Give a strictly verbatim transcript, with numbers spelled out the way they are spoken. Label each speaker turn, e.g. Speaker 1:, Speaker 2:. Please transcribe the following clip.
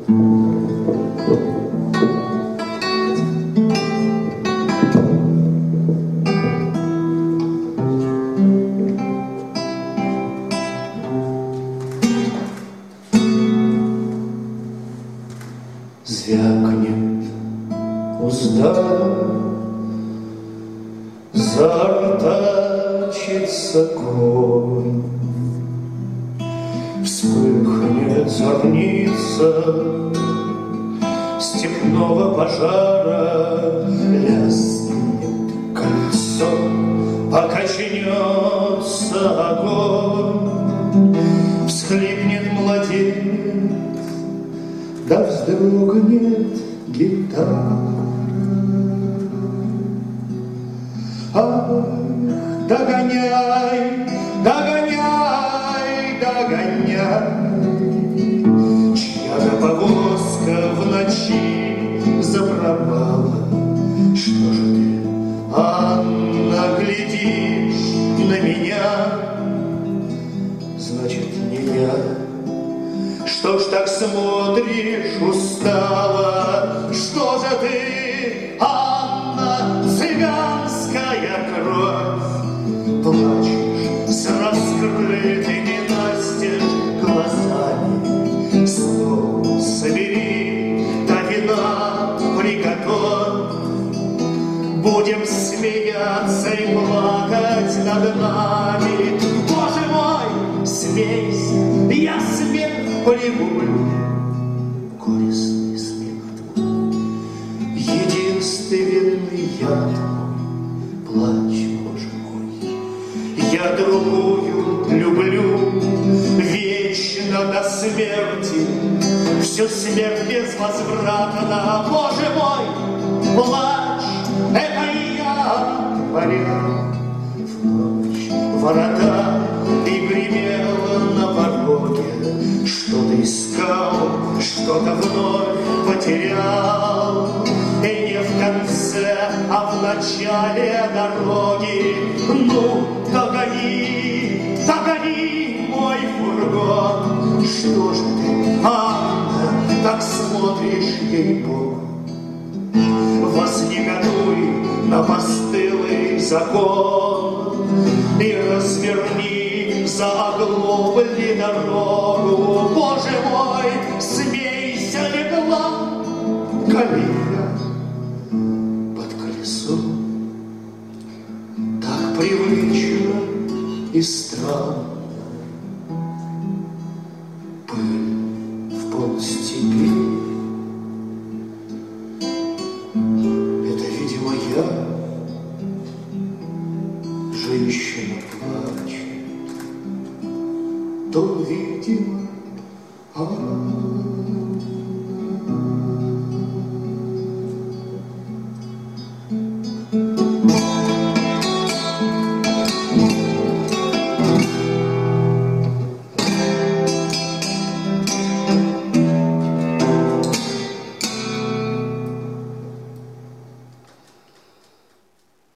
Speaker 1: Звякнет узда, зартачится конь, вспыхнет зорница степного пожара, ляснет кольцо, покачнется огонь, всхлипнет младенец, да вздрогнет гитара. Ах, догоняй, догоняй, догоняй, чья-то повозка в ночи запропала. Что же ты, Анна, глядишь на меня? Значит, не я. Что ж так смотришь устало? Что же ты, Анна, цыганская кровь? Плачешь с раскрытыми настежь глазами. Стол собери, до вина приготовь. Будем смеяться и плакать над нами. Боже мой, смейся, я смех полевой, горестный смех твой, единственный яд мой, плачь, Боже мой. Я другую люблю вечно до смерти, всю смерть безвозвратно. Боже мой, плачь, это я творя в ночь ворота и гремел на пороге. Что-то искал, что-то вновь потерял, и не в конце, а в начале дороги. Ну, догони, догони мой фургон. Что же ты, Анна, так смотришь, ей-богу? Вознегодуй на постылый закон и разверни за оглобли дорогу. Боже мой, смейся, легла колея под колесо. Так привычно и странно. Пыль в полстепи. Это, видимо, я. Женщина плачет, то, видимо, она.